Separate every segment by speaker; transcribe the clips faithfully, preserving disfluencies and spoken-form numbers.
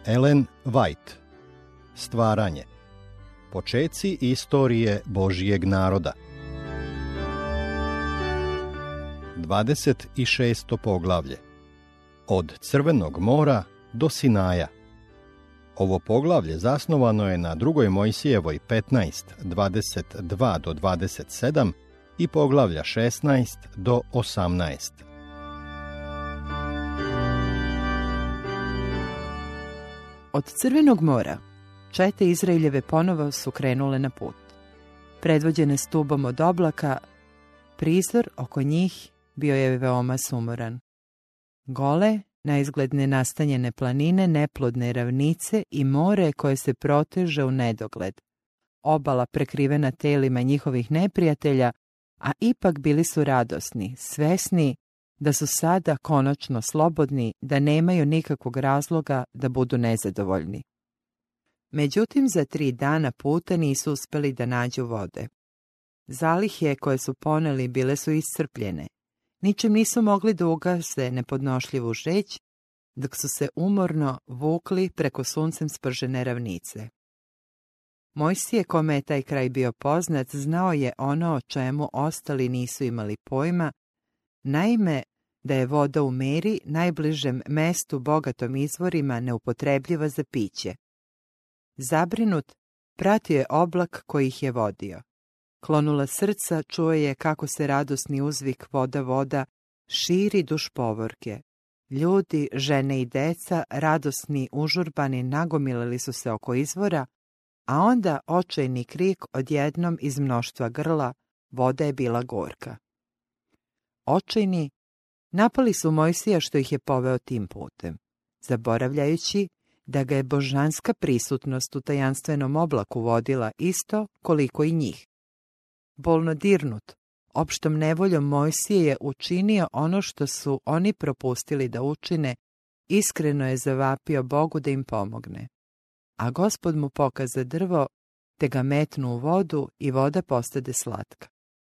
Speaker 1: Ellen White. Stvaranje. Počeci istorije Božjeg naroda. dvadeset šesto poglavlje. Od Crvenog mora do Sinaja. Ovo poglavlje zasnovano je na drugoj Mojsijevoj petnaest, dvadeset dva do dvadeset sedam i poglavlja šesnaest do osamnaest.
Speaker 2: Od Crvenog mora čete Izraeljeve ponovo su krenule na put. Predvođene stubom od oblaka, prizor oko njih bio je veoma sumoran. Gole, na izgled nenastanjene planine, neplodne ravnice i more koje se proteže u nedogled. Obala prekrivena telima njihovih neprijatelja, a ipak bili su radosni, svesni da su sada konačno slobodni, da nemaju nikakvog razloga da budu nezadovoljni. Međutim, za tri dana puta nisu uspeli da nađu vode. Zalihe koje su poneli bile su iscrpljene. Ničim nisu mogli da ugase nepodnošljivu žeć, dok su se umorno vukli preko suncem spržene ravnice. Mojsije, kome je taj kraj bio poznat, znao je ono o čemu ostali nisu imali pojma, naime da je voda u Meri, najbližem mestu bogatom izvorima, neupotrebljiva za piće. Zabrinut, pratio je oblak koji ih je vodio. Klonula srca, čuo je kako se radosni uzvik voda, voda širi duž povorke. Ljudi, žene i deca, radosni, užurbani, nagomilali su se oko izvora, a onda očajni krik odjednom iz mnoštva grla, voda je bila gorka. Očajni napali su Mojsija što ih je poveo tim putem, zaboravljajući da ga je božanska prisutnost u tajanstvenom oblaku vodila isto koliko i njih. Bolno dirnut, opštom nevoljom Mojsije je učinio ono što su oni propustili da učine, iskreno je zavapio Bogu da im pomogne. A Gospod mu pokaza drvo, te ga metnu u vodu i voda postade slatka.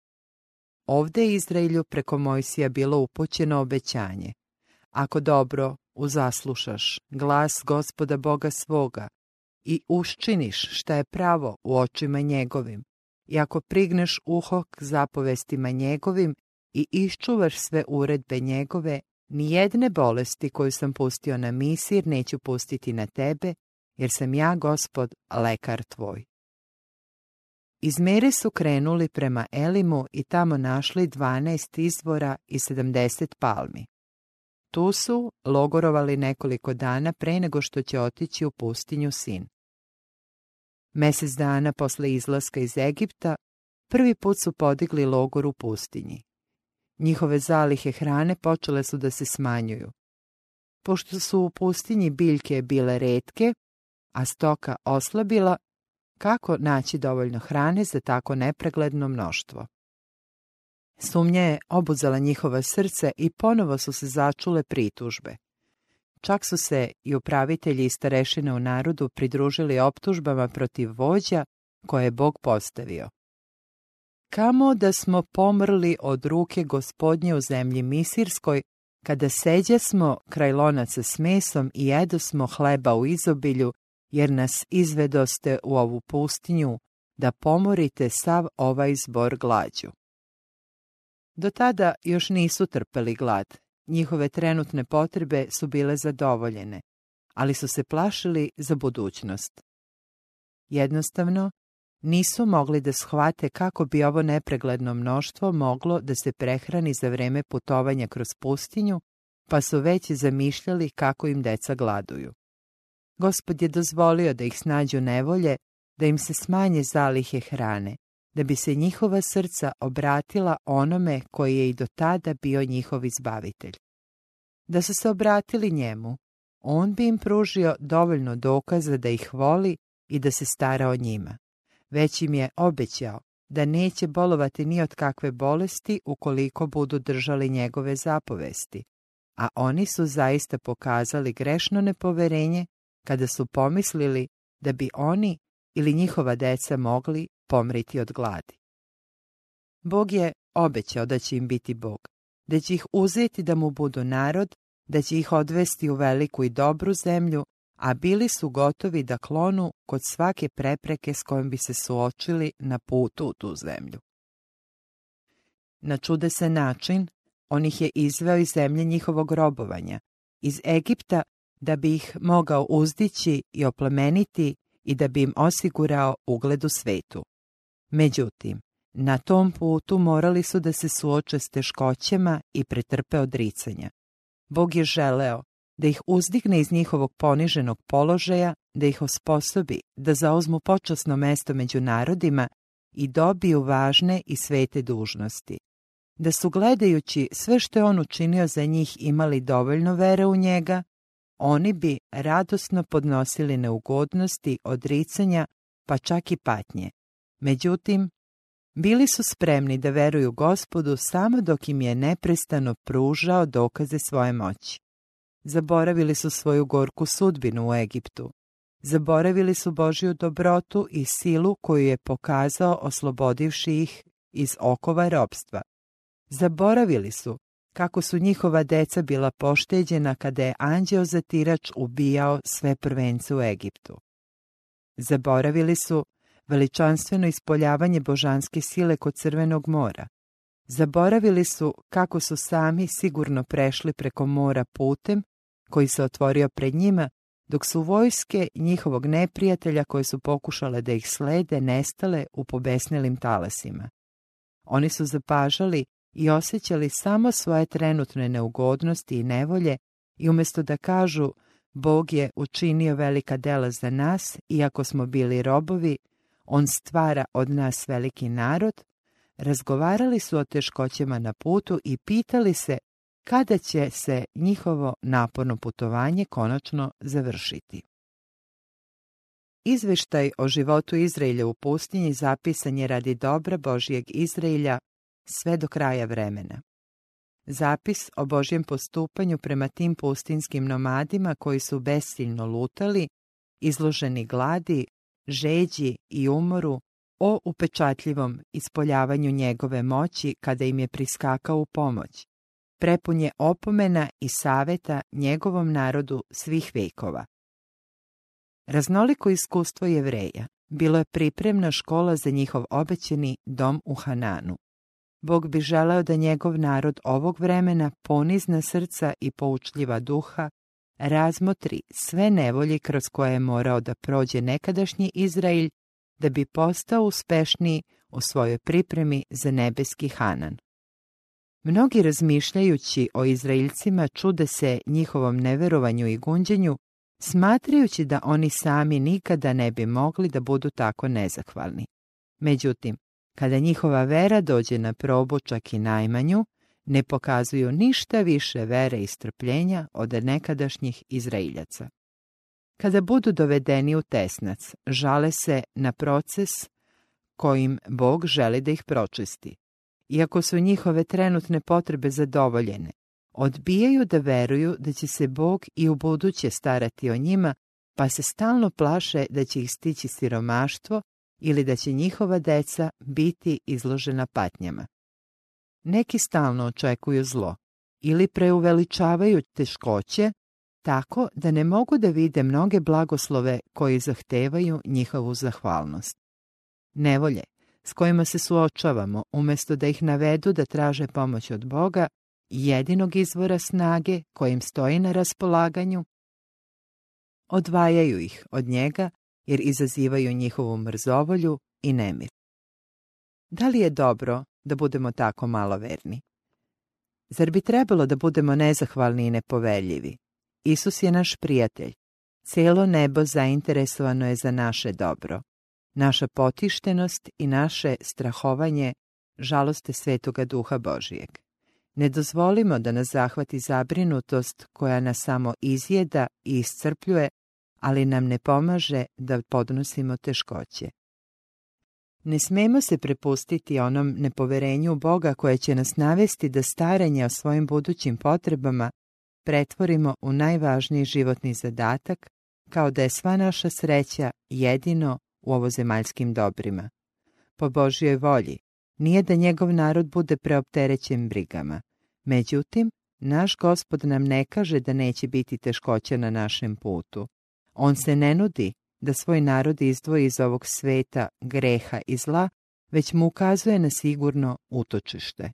Speaker 2: Ovde je Izraelju preko Mojsija bilo upućeno obećanje. Ako dobro uzaslušaš glas Gospoda Boga svoga i uščiniš šta je pravo u očima njegovim, i ako prigneš uho k zapovestima njegovim i iščuvaš sve uredbe njegove, nijedne bolesti koju sam pustio na Misir neću pustiti na tebe, jer sam ja, Gospod, lekar tvoj. Iz Mere su krenuli prema Elimu i tamo našli dvanaest izvora i sedamdeset palmi. Tu su logorovali nekoliko dana pre nego što će otići u pustinju Sin. Mesec dana posle izlaska iz Egipta, prvi put su podigli logor u pustinji. Njihove zalihe hrane počele su da se smanjuju. Pošto su u pustinji biljke bile retke, a stoka oslabila, kako naći dovoljno hrane za tako nepregledno mnoštvo? Sumnja je obuzela njihova srce i ponovo su se začule pritužbe. Čak su se i upravitelji i starešine u narodu pridružili optužbama protiv vođa koje je Bog postavio. Kamo da smo pomrli od ruke Gospodnje u zemlji Misirskoj, kada seđasmo kraj lonaca s mesom i jedosmo hleba u izobilju, jer nas izvedoste u ovu pustinju, da pomorite sav ovaj zbor glađu. Do tada još nisu trpeli glad. Njihove trenutne potrebe su bile zadovoljene, ali su se plašili za budućnost. Jednostavno, nisu mogli da shvate kako bi ovo nepregledno mnoštvo moglo da se prehrani za vreme putovanja kroz pustinju, pa su već zamišljali kako im deca gladuju. Gospod je dozvolio da ih snađu nevolje, da im se smanje zalihe hrane, da bi se njihova srca obratila onome koji je i do tada bio njihov izbavitelj. Da su se obratili njemu, on bi im pružio dovoljno dokaza da ih voli i da se stara o njima. Već im je obećao da neće bolovati ni od kakve bolesti ukoliko budu držali njegove zapovesti, a oni su zaista pokazali grešno nepoverenje kada su pomislili da bi oni ili njihova deca mogli pomriti od gladi. Bog je obećao da će im biti Bog, da će ih uzeti da mu budu narod, da će ih odvesti u veliku i dobru zemlju, a bili su gotovi da klonu kod svake prepreke s kojom bi se suočili na putu u tu zemlju. Na čudesan način on ih je izveo iz zemlje njihovog robovanja, iz Egipta, da bi ih mogao uzdići i oplemeniti i da bi im osigurao ugled u svetu. Međutim, na tom putu morali su da se suoče s teškoćama i pretrpe odricanja. Bog je želeo da ih uzdigne iz njihovog poniženog položaja, da ih osposobi da zauzmu počasno mesto među narodima i dobiju važne i svete dužnosti. Da su gledajući sve što je on učinio za njih imali dovoljno vere u njega, oni bi radosno podnosili neugodnosti, odricanja, pa čak i patnje. Međutim, bili su spremni da veruju Gospodu samo dok im je neprestano pružao dokaze svoje moći. Zaboravili su svoju gorku sudbinu u Egiptu. Zaboravili su Božju dobrotu i silu koju je pokazao oslobodivši ih iz okova ropstva. Zaboravili su kako su njihova deca bila pošteđena kada je anđeo zatirač ubijao sve prvence u Egiptu. Zaboravili su veličanstveno ispoljavanje božanske sile kod Crvenog mora. Zaboravili su kako su sami sigurno prešli preko mora putem koji se otvorio pred njima, dok su vojske njihovog neprijatelja koje su pokušale da ih slede nestale u pobesnelim talasima. Oni su zapažali i osjećali samo svoje trenutne neugodnosti i nevolje i umjesto da kažu Bog je učinio velika dela za nas, iako smo bili robovi, on stvara od nas veliki narod, razgovarali su o teškoćama na putu i pitali se kada će se njihovo naporno putovanje konačno završiti. Izveštaj o životu Izraelja u pustinji zapisan je radi dobra Božijeg Izraelja sve do kraja vremena. Zapis o Božjem postupanju prema tim pustinskim nomadima koji su besiljno lutali, izloženi gladi, žeđi i umoru, o upečatljivom ispoljavanju njegove moći kada im je priskakao u pomoć. Prepun je opomena i saveta njegovom narodu svih vekova. Raznoliko iskustvo Jevreja bilo je pripremna škola za njihov obećani dom u Hananu. Bog bi želeo da njegov narod ovog vremena ponizna srca i poučljiva duha razmotri sve nevolje kroz koje je morao da prođe nekadašnji Izrael da bi postao uspešniji u svojoj pripremi za nebeski Hanan. Mnogi razmišljajući o Izraeljcima čude se njihovom neverovanju i gunđenju, smatrajući da oni sami nikada ne bi mogli da budu tako nezahvalni. Međutim, kada njihova vera dođe na probu čak i najmanju, ne pokazuju ništa više vere i strpljenja od nekadašnjih Izraeljaca. Kada budu dovedeni u tesnac, žale se na proces kojim Bog želi da ih pročisti. Iako su njihove trenutne potrebe zadovoljene, odbijaju da veruju da će se Bog i u buduće starati o njima, pa se stalno plaše da će ih stići siromaštvo ili da će njihova deca biti izložena patnjama. Neki stalno očekuju zlo ili preuveličavaju teškoće tako da ne mogu da vide mnoge blagoslove koji zahtevaju njihovu zahvalnost. Nevolje s kojima se suočavamo, umjesto da ih navedu da traže pomoć od Boga, jedinog izvora snage kojim stoji na raspolaganju, odvajaju ih od njega jer izazivaju njihovu mrzovolju i nemir. Da li je dobro da budemo tako maloverni? Zar bi trebalo da budemo nezahvalni i nepoveljivi? Isus je naš prijatelj. Cijelo nebo zainteresovano je za naše dobro. Naša potištenost i naše strahovanje žaloste Svetoga Duha Božijeg. Ne dozvolimo da nas zahvati zabrinutost koja nas samo izjeda i iscrpljuje, ali nam ne pomaže da podnosimo teškoće. Ne smemo se prepustiti onom nepoverenju Boga koje će nas navesti da staranje o svojim budućim potrebama pretvorimo u najvažniji životni zadatak, kao da je sva naša sreća jedino u ovozemaljskim dobrima. Po Božjoj volji nije da njegov narod bude preopterećen brigama. Međutim, naš Gospod nam ne kaže da neće biti teškoća na našem putu, On se ne nudi da svoj narod izdvoji iz ovog sveta greha i zla, već mu ukazuje na sigurno utočište.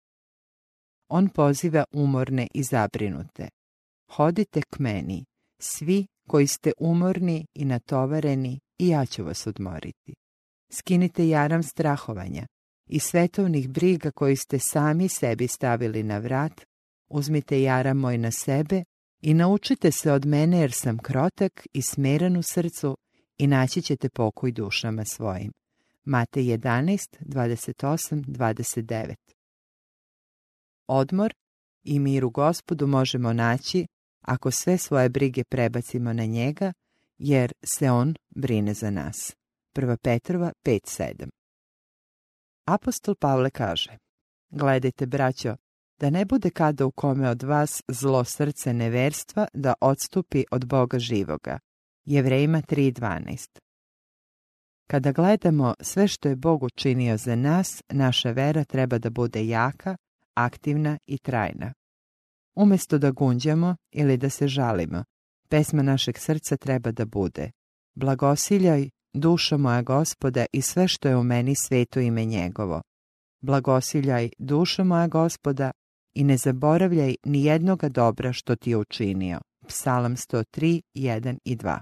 Speaker 2: On poziva umorne i zabrinute. Hodite k meni, svi koji ste umorni i natovareni, i ja ću vas odmoriti. Skinite jaram strahovanja i svetovnih briga koji ste sami sebi stavili na vrat, uzmite jaram moj na sebe i naučite se od mene jer sam krotak i smeran u srcu i naći ćete pokoj dušama svojim. Matej jedanaest, dvadeset osam, dvadeset devet. Odmor i mir u Gospodu možemo naći ako sve svoje brige prebacimo na njega, jer se on brine za nas. Prva Petrova pet sedam. Apostol Pavle kaže: Gledajte, braćo, da ne bude kada u kome od vas zlo srce neverstva da odstupi od Boga živoga. Jevrejima tri dvanaest. Kada gledamo sve što je Bog učinio za nas, naša vera treba da bude jaka, aktivna i trajna. Umjesto da gunđamo ili da se žalimo, pesma našeg srca treba da bude: Blagosiljaj, dušo moja Gospoda, i sve što je u meni, sveto ime njegovo. Blagosiljaj, dušo moja Gospoda, i ne zaboravljaj ni jednoga dobra što ti je učinio. Psalam sto tri, jedan i dva.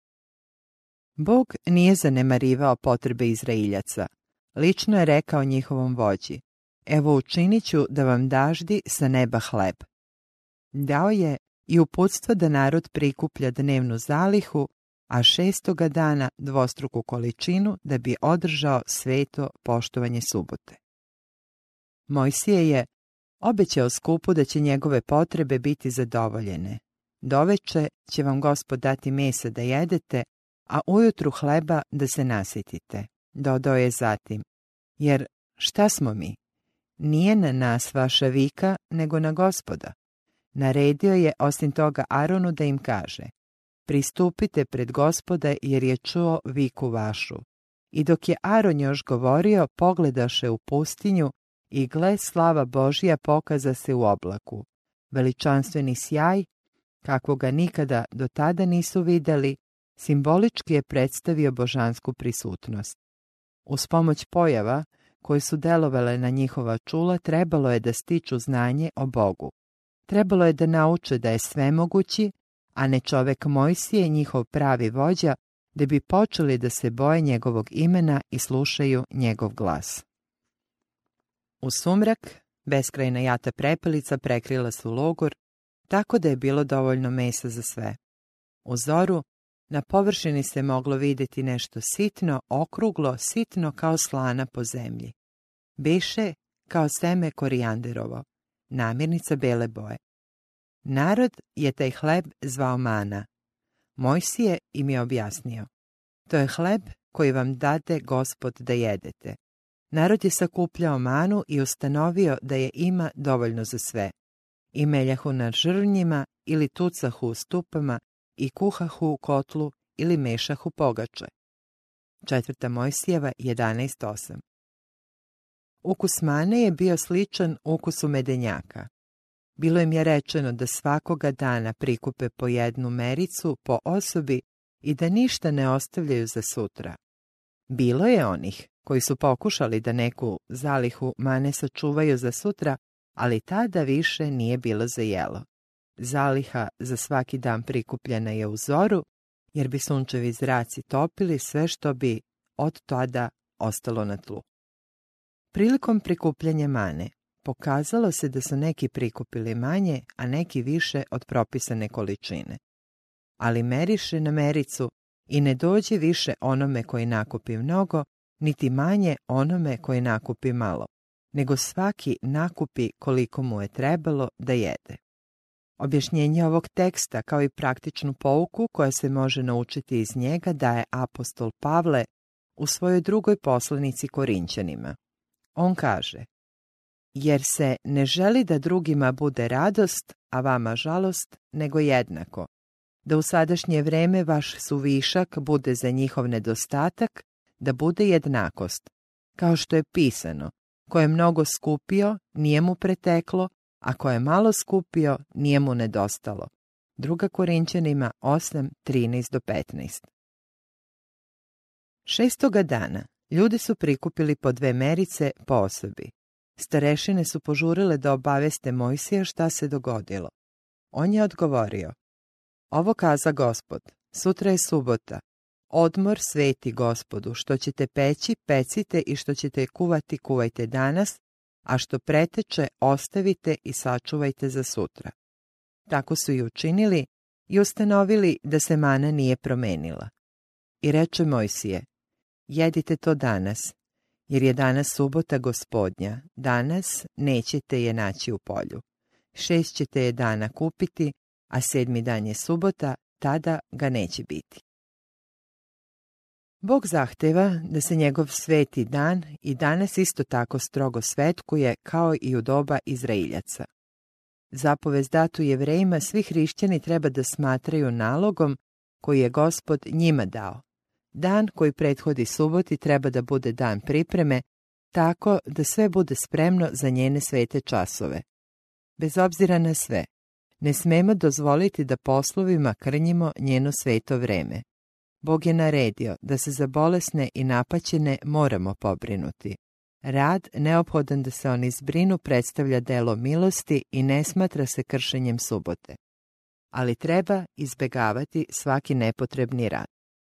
Speaker 2: Bog nije zanemarivao potrebe Izraeljaca. Lično je rekao njihovom vođi: Evo, učinit ću da vam daždi sa neba hleb. Dao je i uputstvo da narod prikuplja dnevnu zalihu, a šestoga dana dvostruku količinu da bi održao sveto poštovanje subote. Mojsije je obećao skupu da će njegove potrebe biti zadovoljene. Doveče će vam Gospod dati mesa da jedete, a ujutru hleba da se nasitite. Dodao je zatim: Jer šta smo mi? Nije na nas vaša vika, nego na Gospoda. Naredio je osim toga Aronu da im kaže: Pristupite pred Gospoda, jer je čuo viku vašu. I dok je Aron još govorio, pogledaše u pustinju i gle, slava Božja pokaza se u oblaku. Veličanstveni sjaj, kakvoga nikada do tada nisu vidjeli, simbolički je predstavio božansku prisutnost. Uz pomoć pojava koje su delovale na njihova čula, trebalo je da stiču znanje o Bogu. Trebalo je da nauče da je svemogući, a ne čovek Mojsije, njihov pravi vođa, da bi počeli da se boje njegovog imena i slušaju njegov glas. U sumrak, beskrajna jata prepelica prekrila su logor, tako da je bilo dovoljno mesa za sve. U zoru, na površini se moglo vidjeti nešto sitno, okruglo, sitno kao slana po zemlji. Biše kao seme korijanderovo, namirnica bele boje. Narod je taj hleb zvao mana. Mojsije im je objasnio: To je hleb koji vam dade Gospod da jedete. Narod je sakupljao manu i ustanovio da je ima dovoljno za sve. I meljahu na žrvnjima ili tucahu u stupama i kuhahu u kotlu ili mešahu pogače. Četvrta Mojsijeva jedanaest osam. Ukus mane je bio sličan ukusu medenjaka. Bilo im je rečeno da svakoga dana prikupe po jednu mericu po osobi i da ništa ne ostavljaju za sutra. Bilo je onih koji su pokušali da neku zalihu mane sačuvaju za sutra, ali tada više nije bilo za jelo. Zaliha za svaki dan prikupljena je u zoru, jer bi sunčevi zraci topili sve što bi od tada ostalo na tlu. Prilikom prikupljanja mane pokazalo se da su neki prikupili manje, a neki više od propisane količine. Ali meriše na mericu i ne dođe više onome koji nakupi mnogo, niti manje onome koji nakupi malo, nego svaki nakupi koliko mu je trebalo da jede. Objašnjenje ovog teksta, kao i praktičnu pouku koja se može naučiti iz njega, daje apostol Pavle u svojoj drugoj poslanici Korinćanima. On kaže: Jer se ne želi da drugima bude radost, a vama žalost, nego jednako. Da u sadašnje vreme vaš suvišak bude za njihov nedostatak, da bude jednakost. Kao što je pisano: Ko je mnogo skupio, nije mu preteklo, a ko je malo skupio, nije mu nedostalo. Druga Korinćanima osam, trinaest do petnaest. Šestoga dana ljudi su prikupili po dve merice po osobi. Starešine su požurile da obaveste Mojsija šta se dogodilo. On je odgovorio: Ovo kaza Gospod, sutra je subota. Odmor sveti Gospodu, što ćete peći, pecite i što ćete kuvati, kuvajte danas, a što preteče, ostavite i sačuvajte za sutra. Tako su i učinili i ustanovili da se mana nije promenila. I reče Mojsije: Jedite to danas, jer je danas subota Gospodnja, danas nećete je naći u polju. Šest ćete je dana kupiti, a sedmi dan je subota, tada ga neće biti. Bog zahteva da se njegov sveti dan i danas isto tako strogo svetkuje kao i u doba Izraeljaca. Zapovest datu Jevrejima svi hrišćani treba da smatraju nalogom koji je Gospod njima dao. Dan koji prethodi suboti treba da bude dan pripreme, tako da sve bude spremno za njene svete časove. Bez obzira na sve, ne smemo dozvoliti da poslovima krnjimo njeno sveto vreme. Bog je naredio da se za bolesne i napaćene moramo pobrinuti. Rad, neophodan da se oni zbrinu, predstavlja delo milosti i ne smatra se kršenjem subote. Ali treba izbegavati svaki nepotrebni rad.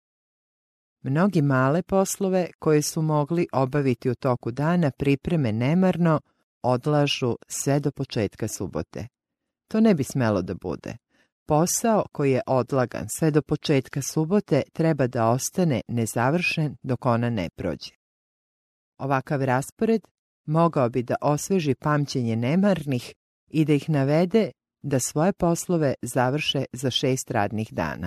Speaker 2: Mnogi male poslove koje su mogli obaviti u toku dana pripreme nemarno, odlažu sve do početka subote. To ne bi smelo da bude. Posao koji je odlagan sve do početka subote treba da ostane nezavršen dok ona ne prođe. Ovakav raspored mogao bi da osveži pamćenje nemarnih i da ih navede da svoje poslove završe za šest radnih dana.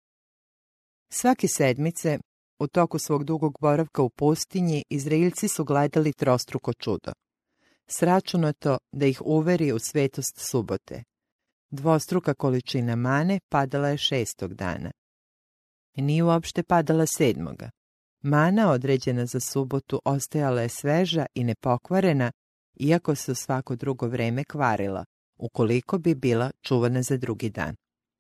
Speaker 2: Svake sedmice, u toku svog dugog boravka u pustinji, Izraeljci su gledali trostruko čudo. Sračunato da ih uveri u svetost subote. Dvostruka količina mane padala je šestog dana. Nije uopšte padala sedmoga. Mana određena za subotu ostajala je sveža i nepokvarena, iako se u svako drugo vreme kvarila, ukoliko bi bila čuvana za drugi dan.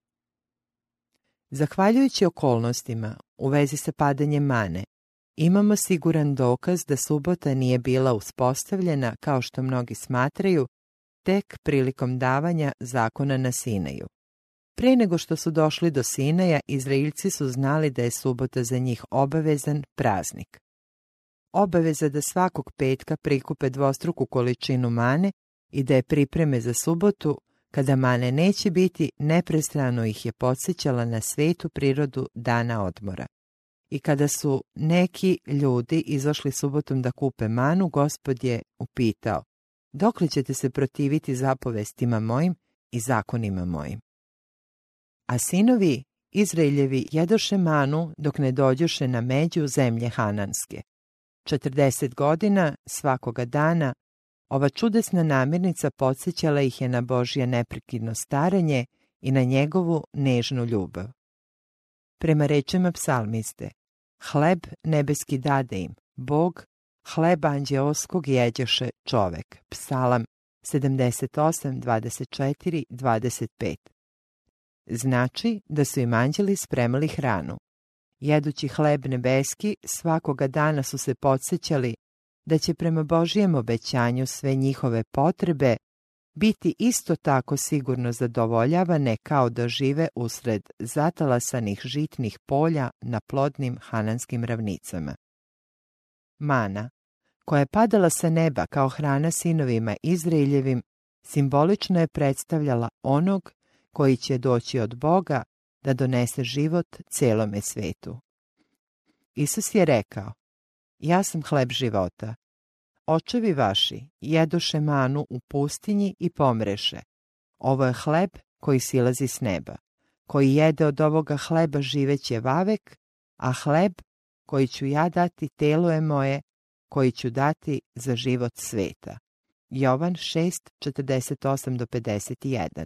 Speaker 2: Zahvaljujući okolnostima u vezi sa padanjem mane, imamo siguran dokaz da subota nije bila uspostavljena, kao što mnogi smatraju, tek prilikom davanja zakona na Sinaju. Pre nego što su došli do Sinaja, Izraeljci su znali da je subota za njih obavezan praznik. Obaveza da svakog petka prikupe dvostruku količinu mane i da je pripreme za subotu, kada mane neće biti, neprestano ih je podsjećala na svetu prirodu dana odmora. I kada su neki ljudi izašli subotom da kupe manu, Gospod je upitao: dokle ćete se protiviti zapovestima mojim i zakonima mojim? A sinovi Izraeljevi jedoše manu dok ne dođoše na među zemlje Hananske. Četrdeset godina svakoga dana ova čudesna namirnica podsjećala ih je na Božje neprekidno staranje i na njegovu nežnu ljubav. Prema rečima psalmiste: hleb nebeski dade im, Bog hleba anđeoskog jeđeše čovek. Psalam sedamdeset osam, dvadeset četiri, dvadeset pet. Znači da su im anđeli spremali hranu. Jedući hleb nebeski, svakoga dana su se podsjećali da će prema Božijem obećanju sve njihove potrebe biti isto tako sigurno zadovoljavane kao da žive usred zatalasanih žitnih polja na plodnim hananskim ravnicama. Mana, koja je padala sa neba kao hrana sinovima Izraeljevim, simbolično je predstavljala onog koji će doći od Boga da donese život celome svetu. Isus je rekao: ja sam hleb života. Očevi vaši jedoše manu u pustinji i pomreše. Ovo je hleb koji silazi s neba. Koji jede od ovoga hleba živeće vavek, a hleb koji ću ja dati telo je moje, koji ću dati za život sveta. Jovan šest, četrdeset osam do pedeset jedan.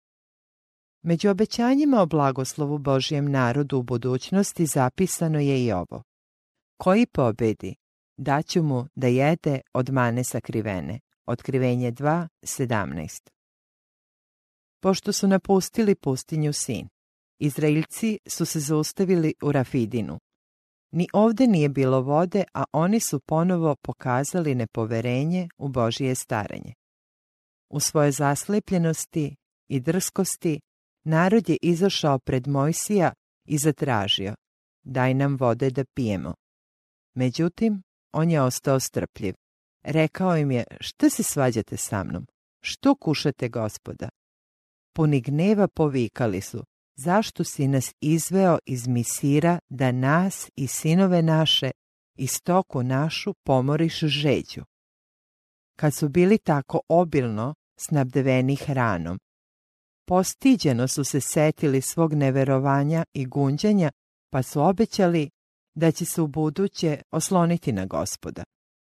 Speaker 2: Među obećanjima o blagoslovu Božijem narodu u budućnosti zapisano je i ovo: koji pobedi, daću mu da jede od mane sakrivene. Otkrivenje dva, sedamnaest. pošto su napustili pustinju Sin. Izraeljci su se zaustavili u Rafidinu. Ni ovdje nije bilo vode, a oni su ponovo pokazali nepoverenje u Božje staranje. U svojoj zaslepljenosti i drskosti narod je izašao pred Mojsija i zatražio: daj nam vode da pijemo. Međutim, on je ostao strpljiv. Rekao im je: šta se svađate sa mnom? Što kušate Gospoda? Puni gneva povikali su: zašto si nas izveo iz Misira da nas i sinove naše i stoku našu pomoriš žeđu? Kad su bili tako obilno snabdeveni hranom, postiđeno su se setili svog neverovanja i gunđanja, pa su obećali da će se u buduće osloniti na Gospoda.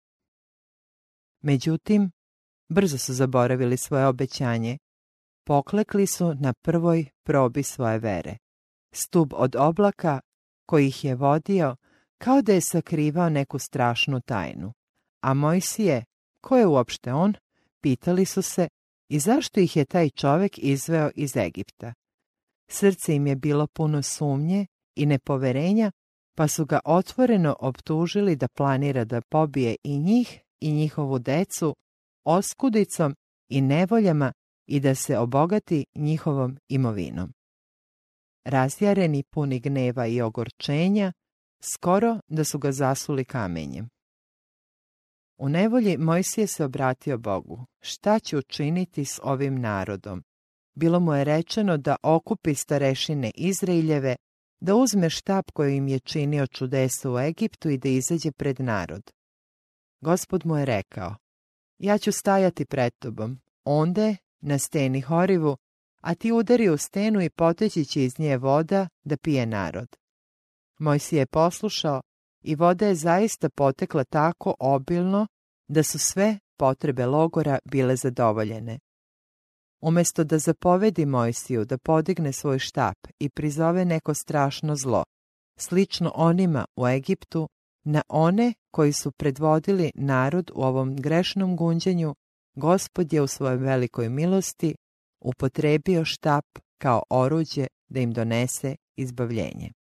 Speaker 2: Međutim, brzo su zaboravili svoje obećanje. Poklekli su na prvoj probi svoje vere. Stub od oblaka koji ih je vodio kao da je sakrivao neku strašnu tajnu. A Mojsije, ko je uopšte on, pitali su se, i zašto ih je taj čovjek izveo iz Egipta. Srce im je bilo puno sumnje i nepoverenja, pa su ga otvoreno optužili da planira da pobije i njih i njihovu decu oskudicom i nevoljama i da se obogati njihovom imovinom. Razjareni, puni gneva i ogorčenja, skoro da su ga zasuli kamenjem. U nevolji Mojsije se obratio Bogu: šta će učiniti s ovim narodom? Bilo mu je rečeno da okupi starešine Izraeljeve, da uzme štap koji im je činio čudesa u Egiptu i da izađe pred narod. Gospod mu je rekao: ja ću stajati pred tobom, onde na steni Horivu, a ti udari u stenu i poteći će iz nje voda da pije narod. Mojsije je poslušao i voda je zaista potekla tako obilno da su sve potrebe logora bile zadovoljene. Umjesto da zapovedi Mojsiju da podigne svoj štap i prizove neko strašno zlo, slično onima u Egiptu, na one koji su predvodili narod u ovom grešnom gunđenju, Gospod je u svojoj velikoj milosti upotrebio štap kao oruđe da im donese izbavljenje.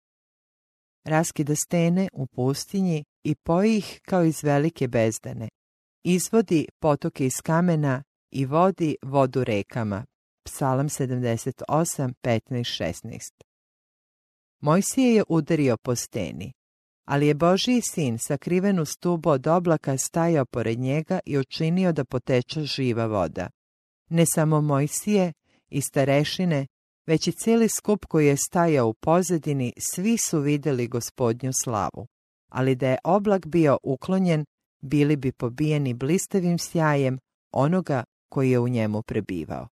Speaker 2: Raskida stene u pustinji i poji ih kao iz velike bezdane. Izvodi potoke iz kamena i vodi vodu rekama. Psalam sedamdeset osam, petnaest, šesnaest. Mojsije je udario po steni, ali je Božji sin sakriven u stubu od oblaka stajao pored njega i učinio da poteče živa voda. Ne samo Mojsije i starešine, već i cijeli skup koji je stajao u pozadini, svi su vidjeli Gospodnju slavu, ali da je oblak bio uklonjen, bili bi pobijeni blistavim sjajem onoga koji je u njemu prebivao.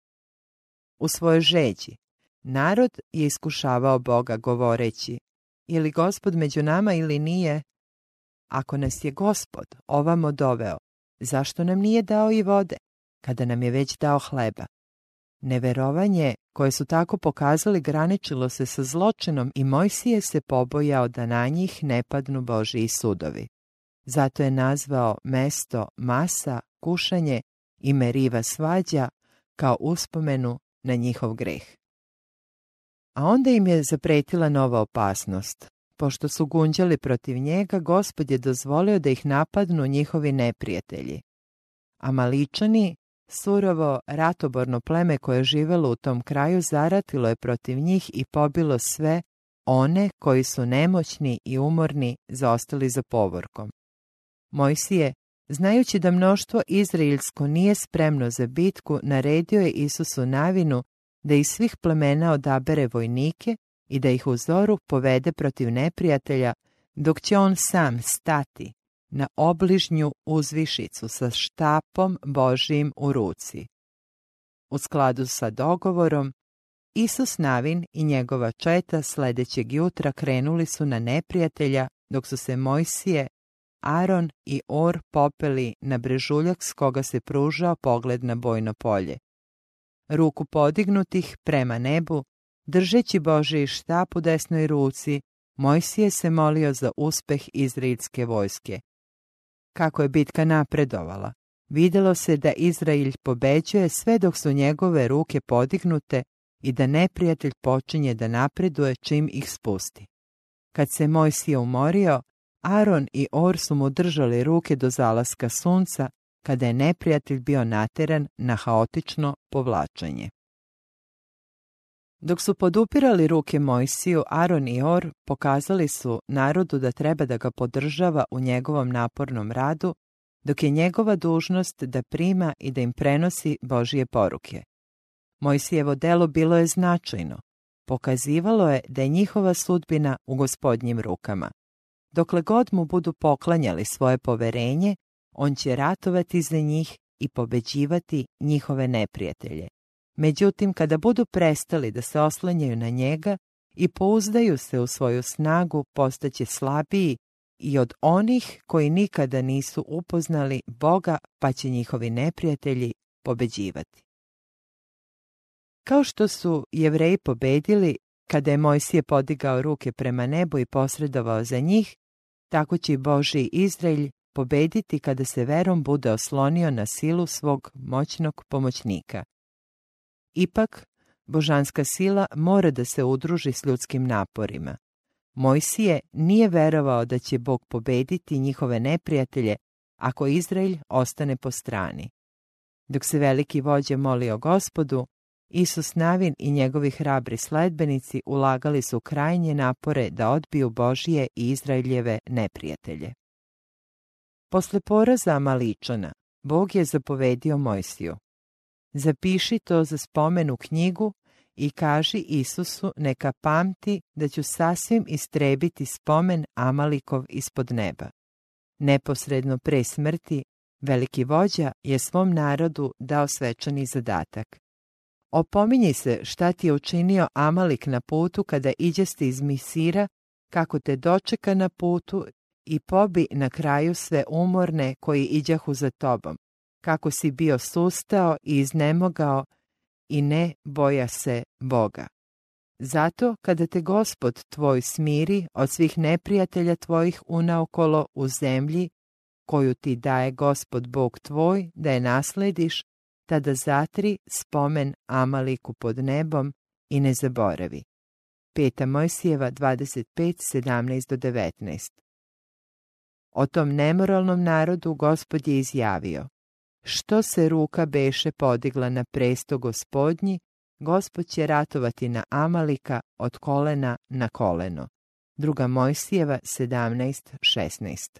Speaker 2: U svojoj žeđi narod je iskušavao Boga govoreći: je li Gospod među nama ili nije? Ako nas je Gospod ovamo doveo, zašto nam nije dao i vode, kada nam je već dao hleba? Neverovanje koje su tako pokazali graničilo se sa zločinom i Mojsije se pobojao da na njih ne padnu Božji sudovi. Zato je nazvao mesto Masa, kušanje, i Meriva, svađa, kao uspomenu na njihov greh. A onda im je zapretila nova opasnost. Pošto su gunđali protiv njega, Gospod je dozvolio da ih napadnu njihovi neprijatelji. Amaličani, surovo ratoborno pleme koje je živelo u tom kraju, zaratilo je protiv njih i pobilo sve one koji su nemoćni i umorni zaostali za povorkom. Mojsije, znajući da mnoštvo izraelsko nije spremno za bitku, naredio je Isusu Navinu da iz svih plemena odabere vojnike i da ih u zoru povede protiv neprijatelja, dok će on sam stati na obližnju uzvišicu sa štapom Božijim u ruci. U skladu sa dogovorom, Isus Navin i njegova četa sledećeg jutra krenuli su na neprijatelja, dok su se Mojsije, Aron i Or popeli na brežuljak s koga se pružao pogled na bojno polje. Ruku podignutih prema nebu, držeći Božji štap u desnoj ruci, Mojsije se molio za uspeh izraelske vojske. Kako je bitka napredovala, vidjelo se da Izrael pobeđuje sve dok su njegove ruke podignute i da neprijatelj počinje da napreduje čim ih spusti. Kad se Mojsije umorio, Aron i Or su mu držali ruke do zalaska sunca, kada je neprijatelj bio nateran na haotično povlačenje. Dok su podupirali ruke Mojsiju, Aron i Or pokazali su narodu da treba da ga podržava u njegovom napornom radu, dok je njegova dužnost da prima i da im prenosi Božje poruke. Mojsijevo delo bilo je značajno. Pokazivalo je da je njihova sudbina u Gospodnjim rukama. Dokle god mu budu poklanjali svoje poverenje, on će ratovati za njih i pobeđivati njihove neprijatelje. Međutim, kada budu prestali da se oslanjaju na njega i pouzdaju se u svoju snagu, postaće slabiji i od onih koji nikada nisu upoznali Boga, pa će njihovi neprijatelji pobeđivati. Kao što su Jevreji pobedili kada je Mojsije podigao ruke prema nebu i posredovao za njih, tako će i Božji Izrael pobediti kada se verom bude oslonio na silu svog moćnog pomoćnika. Ipak, božanska sila mora da se udruži s ljudskim naporima. Mojsije nije verovao da će Bog pobediti njihove neprijatelje ako Izrael ostane po strani. Dok se veliki vođa molio Gospodu, Isus Navin i njegovi hrabri sledbenici ulagali su krajnje napore da odbiju Božije i Izraeljeve neprijatelje. Posle poraza Amaličana, Bog je zapovedio Mojsiju: zapiši to za spomen u knjigu i kaži Isusu neka pamti da ću sasvim istrebiti spomen Amalikov ispod neba. Neposredno pre smrti, veliki vođa je svom narodu dao svečani zadatak. Opominji se šta ti je učinio Amalik na putu kada iđeste iz Misira, kako te dočeka na putu i pobi na kraju sve umorne koji iđahu za tobom, kako si bio sustao i iznemogao i ne boja se Boga. Zato kada te Gospod tvoj smiri od svih neprijatelja tvojih unaokolo u zemlji, koju ti daje Gospod Bog tvoj da je naslediš, tada zatri spomen Amaliku pod nebom i ne zaboravi. Peta Mojsijeva dvadeset pet, sedamnaest do devetnaest. O tom nemoralnom narodu Gospod je izjavio: što se ruka beše podigla na presto Gospodnji, Gospod će ratovati na Amalika od kolena na koleno. Druga Mojsijeva sedamnaest, šesnaest.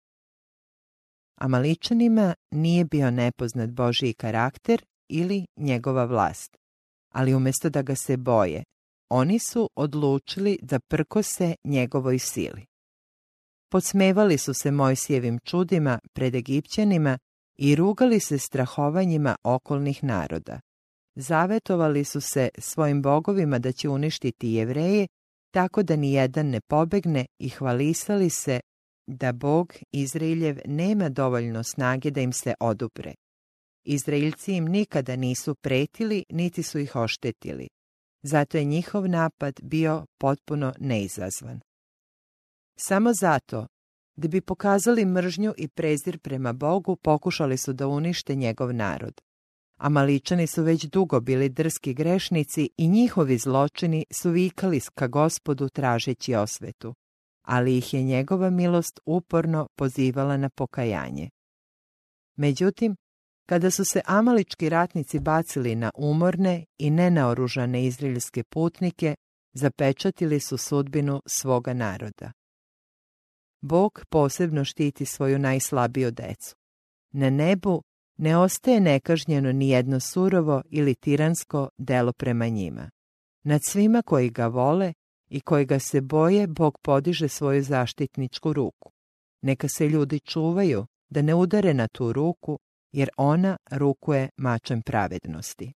Speaker 2: Amaličanima nije bio nepoznat Božji karakter ili njegova vlast, ali umjesto da ga se boje, oni su odlučili da prkose njegovoj sili. Podsmevali su se Mojsijevim čudima pred Egipćanima i rugali se strahovanjima okolnih naroda. Zavetovali su se svojim bogovima da će uništiti Jevreje, tako da ni jedan ne pobegne, i hvalisali se da Bog Izraeljev nema dovoljno snage da im se odupre. Izraeljci im nikada nisu pretili, niti su ih oštetili. Zato je njihov napad bio potpuno neizazvan. Samo zato, da bi pokazali mržnju i prezir prema Bogu, pokušali su da unište njegov narod. Amaličani su već dugo bili drski grešnici i njihovi zločini su vikali ka Gospodu tražeći osvetu, ali ih je njegova milost uporno pozivala na pokajanje. Međutim, kada su se amalički ratnici bacili na umorne i nenaoružane izraelske putnike, zapečatili su sudbinu svoga naroda. Bog posebno štiti svoju najslabiju decu. Na nebu ne ostaje nekažnjeno ni jedno surovo ili tiransko delo prema njima. Nad svima koji ga vole i koji ga se boje, Bog podiže svoju zaštitničku ruku. Neka se ljudi čuvaju da ne udare na tu ruku, jer ona rukuje mačem pravednosti.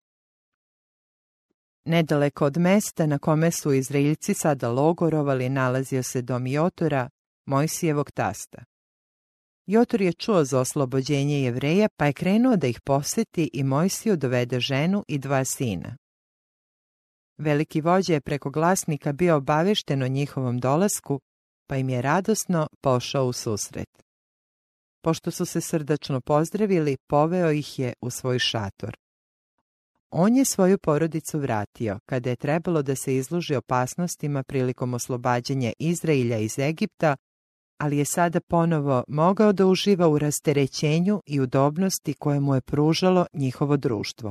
Speaker 2: Nedaleko od mesta na kome su Izraeljci sada logorovali nalazio se dom Jotora, Mojsijevog tasta. Jotor je čuo za oslobođenje Jevreja, pa je krenuo da ih poseti i Mojsiju dovede ženu i dva sina. Veliki vođa je preko glasnika bio obavešten o njihovom dolasku, pa im je radosno pošao u susret. Pošto su se srdačno pozdravili, poveo ih je u svoj šator. On je svoju porodicu vratio, kada je trebalo da se izloži opasnostima prilikom oslobađanja Izraelja iz Egipta, ali je sada ponovo mogao da uživa u rasterećenju i udobnosti koje mu je pružalo njihovo društvo.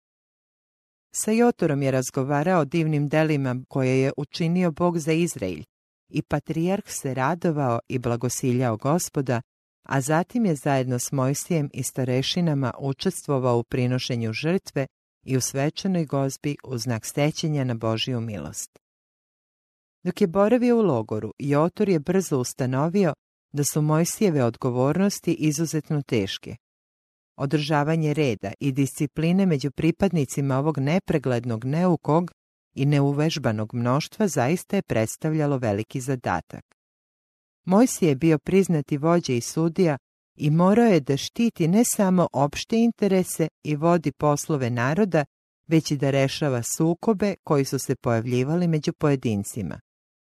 Speaker 2: Sa Jotorom je razgovarao o divnim delima koje je učinio Bog za Izrael, i patrijarh se radovao i blagosiljao Gospoda, a zatim je zajedno s Mojsijem i starešinama učestvovao u prinošenju žrtve i u svečanoj gozbi u znak sećanja na Božju milost. Dok je boravio u logoru, Jotor je brzo ustanovio da su Mojsijeve odgovornosti izuzetno teške. Održavanje reda i discipline među pripadnicima ovog nepreglednog, neukog i neuvežbanog mnoštva zaista je predstavljalo veliki zadatak. Mojsije je bio priznati vođa i sudija i morao je da štiti ne samo opšte interese i vodi poslove naroda, već i da rešava sukobe koji su se pojavljivali među pojedincima.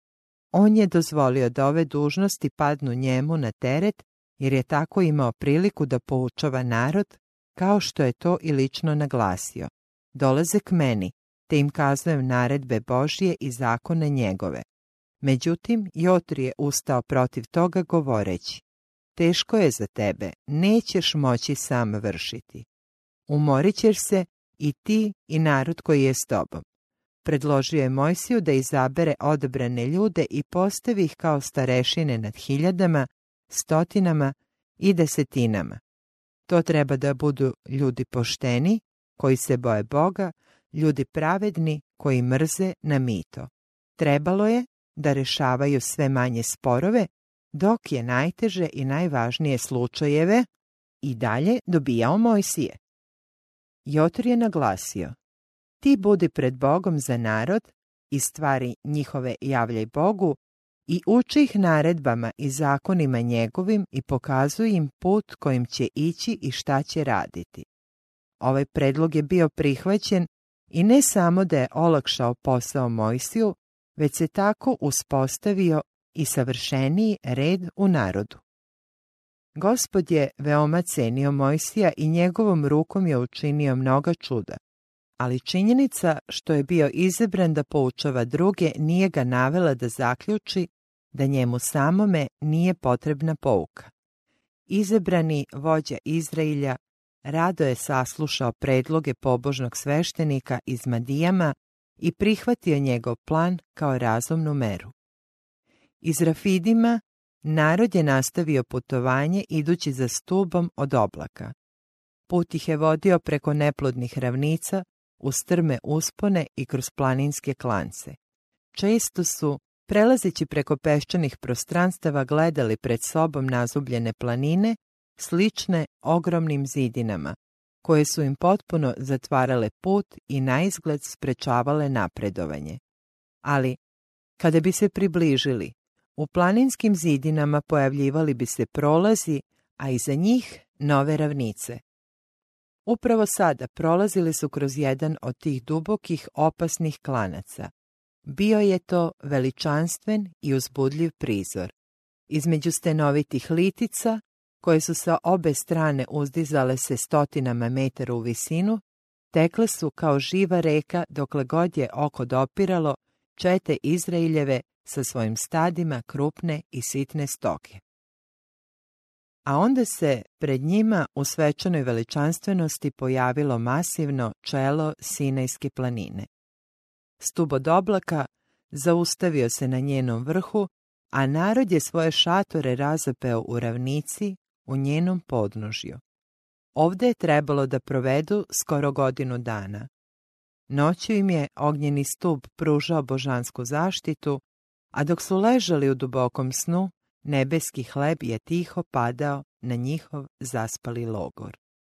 Speaker 2: On je dozvolio da ove dužnosti padnu njemu na teret, jer je tako imao priliku da poučava narod, kao što je to i lično naglasio. Dolaze k meni, te im kazujem naredbe Božje i zakone njegove. Međutim, Jotor je ustao protiv toga govoreći: teško je za tebe, nećeš moći sam vršiti. Umorit ćeš se i ti i narod koji je s tobom. Predložio je Mojsiju da izabere odabrane ljude i postavi ih kao starešine nad hiljadama, stotinama i desetinama. To treba da budu ljudi pošteni, koji se boje Boga, ljudi pravedni, koji mrze na mito. Trebalo je da rešavaju sve manje sporove, dok je najteže i najvažnije slučajeve i dalje dobijao Mojsije. Jotor je naglasio: ti budi pred Bogom za narod i stvari njihove javljaj Bogu i uči ih naredbama i zakonima njegovim i pokazuj im put kojim će ići i šta će raditi. Ovaj predlog je bio prihvaćen i ne samo da je olakšao posao Mojsiju, već se tako uspostavio i savršeniji red u narodu. Gospod je veoma cenio Mojsija i njegovom rukom je učinio mnoga čuda, ali činjenica što je bio izabran da poučava druge nije ga navela da zaključi da njemu samome nije potrebna pouka. Izabrani vođa Izraelja rado je saslušao predloge pobožnog sveštenika iz Madijama i prihvatio njegov plan kao razumnu meru. Iz Rafidima narod je nastavio putovanje idući za stubom od oblaka. Put ih je vodio preko neplodnih ravnica, uz strme uspone i kroz planinske klance. Često su, prelazeći preko peščanih prostranstava, gledali pred sobom nazubljene planine, slične ogromnim zidinama, koje su im potpuno zatvarale put i naizgled sprečavale napredovanje. Ali, kada bi se približili, u planinskim zidinama pojavljivali bi se prolazi, a iza njih nove ravnice. Upravo sada prolazili su kroz jedan od tih dubokih, opasnih klanaca. Bio je to veličanstven i uzbudljiv prizor. Između stenovitih litica, koje su sa obe strane uzdizale se stotinama metara u visinu, tekle su kao živa reka dokle god je oko dopiralo čete Izraeljeve sa svojim stadima krupne i sitne stoke. A onda se pred njima u svečanoj veličanstvenosti pojavilo masivno čelo Sinajske planine. Stub od oblaka zaustavio se na njenom vrhu, a narod je svoje šatore razapeo u ravnici u njenom podnožju. Ovde je trebalo da provedu skoro godinu dana. Noću im je ognjeni stub pružao božansku zaštitu, a dok su ležali u dubokom snu, nebeski hleb je tiho padao na njihov zaspali logor.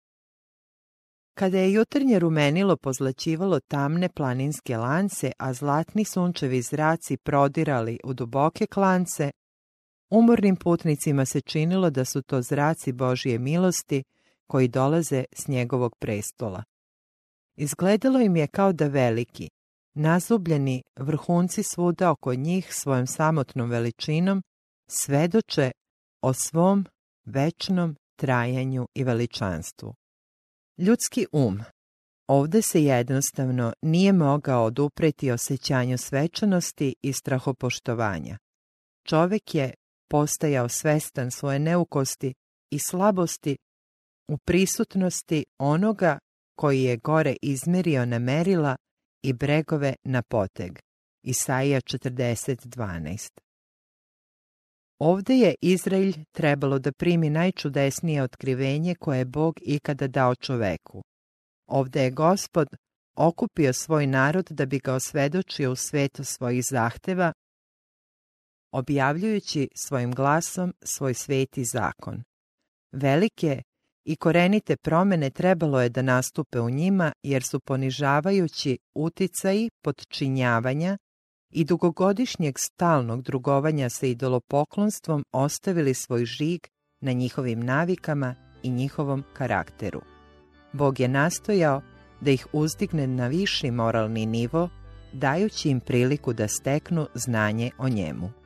Speaker 2: Kada je jutarnje rumenilo pozlaćivalo tamne planinske lance, a zlatni sunčevi zraci prodirali u duboke klance, umornim putnicima se činilo da su to zraci Božje milosti koji dolaze s njegovog prestola. Izgledalo im je kao da veliki, nazubljeni vrhunci svuda oko njih svojom samotnom veličinom svedoče o svom večnom trajanju i veličanstvu. Ljudski um ovde se jednostavno nije mogao odupreti osjećanju svečanosti i strahopoštovanja. Čovek je postajao svestan svoje neukosti i slabosti u prisutnosti onoga koji je gore izmerio na merila i bregove na poteg. Isaija četrdeset dvanaest. Ovde je Izraelj trebalo da primi najčudesnije otkrivenje koje je Bog ikada dao čoveku. Ovde je Gospod okupio svoj narod da bi ga osvedočio u svetu svojih zahteva, objavljujući svojim glasom svoj sveti zakon. Velike i korenite promene trebalo je da nastupe u njima, jer su ponižavajući uticaji potčinjavanja i dugogodišnjeg stalnog drugovanja sa idolopoklonstvom ostavili svoj žig na njihovim navikama i njihovom karakteru. Bog je nastojao da ih uzdigne na viši moralni nivo, dajući im priliku da steknu znanje o njemu.